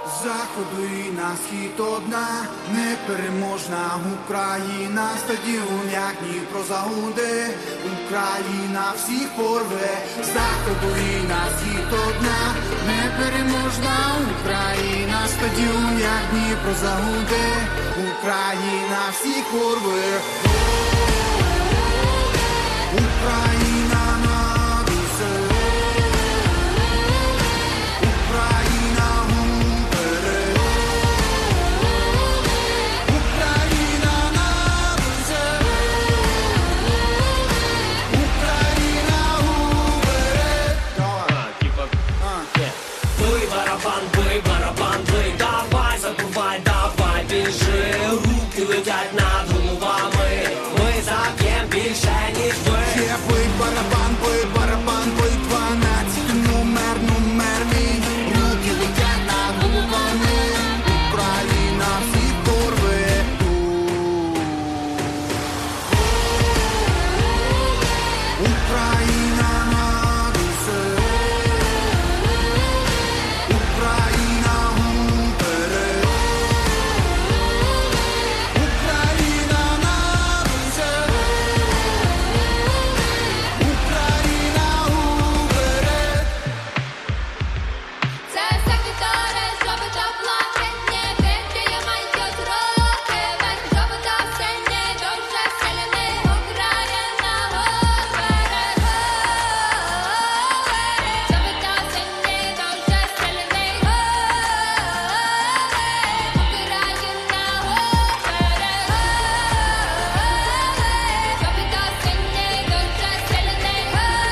Заходу і на схід одна непереможна Україна, стадіон, як Дніпро загуде, Україна всіх порве. Заходу і на схід одна непереможна Україна, стадіон, як Дніпро загуде, Україна всіх порве. Україна над усе, Україна вперед, Україна над усе, Україна вперед. Бий барабан, бий, давай, забувай, давай, біжи. Руки летять над головами, ми заб'єм більше, ніж ви. Бий барабан, бий 12 номер мій. Руки летять над головами, Україна всіх порве. Україна над усе, Україна вперед, Україна над усе, Україна вперед. Це секретари, жовта плаче, не витає майдуть роки, вверх жовта все не дуже сильний, Україна вперед. Жовта все не дуже сильний, Україна вперед. Жовта все не дуже сильний,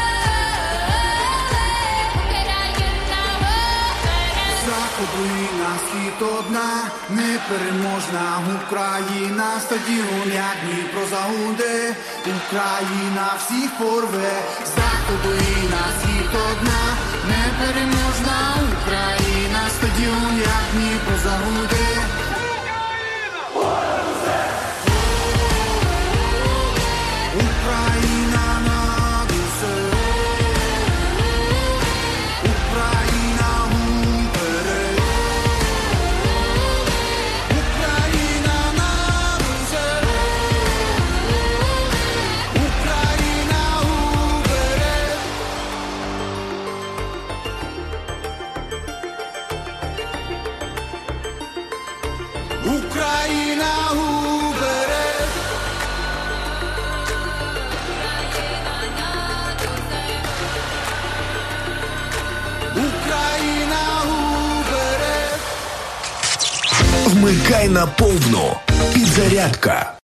Україна вперед. Заходу і на схід одна непереможна Україна, стадіон, як Дніпро загуде, Україна всіх порве. Заходу і на схід одна непереможна Україна, стадіон, як Дніпро загуде. Україна над усе, Україна вперед, Україна над усе, Україна вперед. Україна вперед. Україна вперед. Вмикай на повну. Підзарядка.